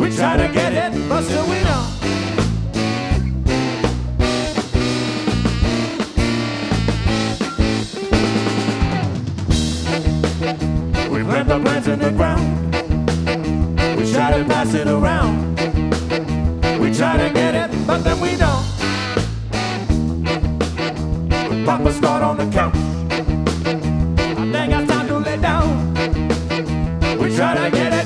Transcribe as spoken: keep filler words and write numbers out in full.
We try to get it, but still we don't. We plant the plants in the ground. We try to pass it around. We try to get it, but then we don't. Papa start on the couch. I think it's time to lay down. We try to get it.